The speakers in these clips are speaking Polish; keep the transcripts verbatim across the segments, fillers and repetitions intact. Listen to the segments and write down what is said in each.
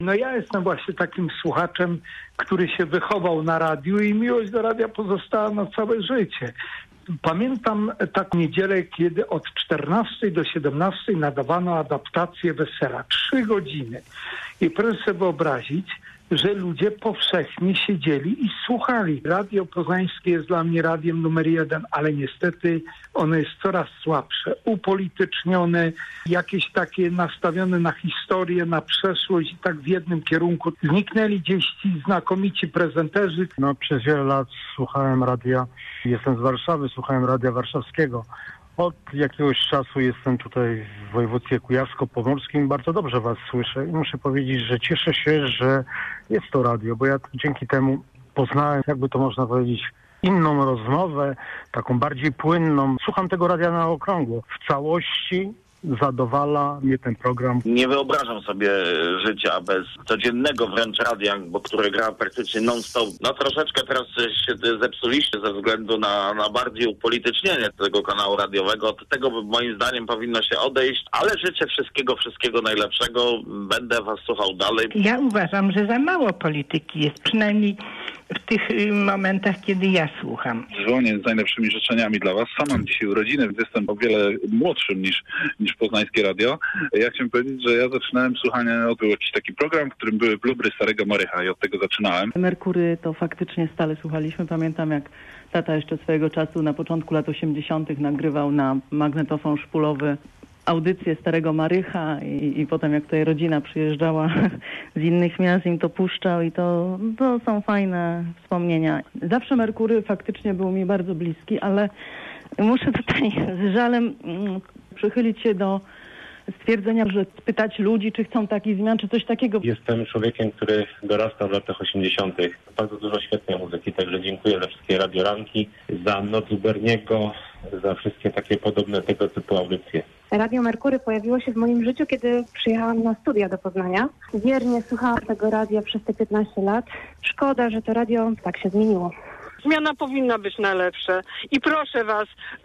No ja jestem właśnie takim słuchaczem, który się wychował na radiu i miłość do radia pozostała na całe życie. Pamiętam taką niedzielę, kiedy od czternastej do siedemnastej nadawano adaptację Wesela. Trzy godziny. I proszę sobie wyobrazić, że ludzie powszechnie siedzieli i słuchali. Radio Poznańskie jest dla mnie radiem numer jeden, ale niestety ono jest coraz słabsze, upolitycznione, jakieś takie nastawione na historię, na przeszłość i tak w jednym kierunku. Zniknęli gdzieś ci znakomici prezenterzy. No przez wiele lat słuchałem radia, jestem z Warszawy, słuchałem radia warszawskiego. Od jakiegoś czasu jestem tutaj w województwie kujawsko-pomorskim. Bardzo dobrze was słyszę i muszę powiedzieć, że cieszę się, że jest to radio, bo ja dzięki temu poznałem, jakby to można powiedzieć, inną rozmowę, taką bardziej płynną. Słucham tego radia na okrągło. W całości zadowala mnie ten program. Nie wyobrażam sobie życia bez codziennego wręcz radia, bo które gra praktycznie non-stop. No troszeczkę teraz się zepsuliście ze względu na, na bardziej upolitycznienie tego kanału radiowego. Od tego moim zdaniem powinno się odejść, ale życzę wszystkiego, wszystkiego najlepszego. Będę was słuchał dalej. Ja uważam, że za mało polityki jest, przynajmniej w tych momentach, kiedy ja słucham. Dzwonię z najlepszymi życzeniami dla was. Sam mam dzisiaj urodziny, więc jestem o wiele młodszym niż, niż Poznańskie Radio. Ja chciałem powiedzieć, że ja zaczynałem słuchanie, no, był jakiś taki program, w którym były blubry Starego Marycha i od tego zaczynałem. Merkury to faktycznie stale słuchaliśmy. Pamiętam, jak tata jeszcze swojego czasu na początku lat osiemdziesiątych nagrywał na magnetofon szpulowy audycję Starego Marycha i, i potem jak tutaj rodzina przyjeżdżała z innych miast, im to puszczał i to, to są fajne wspomnienia. Zawsze Merkury faktycznie był mi bardzo bliski, ale muszę tutaj z żalem przychylić się do stwierdzenia, że spytać ludzi, czy chcą takich zmian, czy coś takiego. Jestem człowiekiem, który dorastał w latach osiemdziesiątych. Bardzo dużo świetnej muzyki, także dziękuję za wszystkie radioranki, za Noc Berniego, za wszystkie takie podobne tego typu audycje. Radio Merkury pojawiło się w moim życiu, kiedy przyjechałam na studia do Poznania. Wiernie słuchałam tego radia przez te piętnaście lat. Szkoda, że to radio tak się zmieniło. Zmiana powinna być na lepsze i proszę was,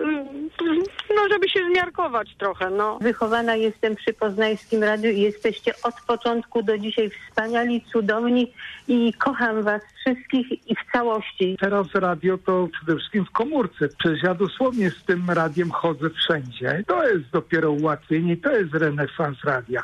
no żeby się zmiarkować trochę, no. Wychowana jestem przy Poznańskim Radiu i jesteście od początku do dzisiaj wspaniali, cudowni i kocham was wszystkich i w całości. Teraz radio to przede wszystkim w komórce. Przecież ja dosłownie z tym radiem chodzę wszędzie. To jest dopiero ułatwienie, to jest renesans radia.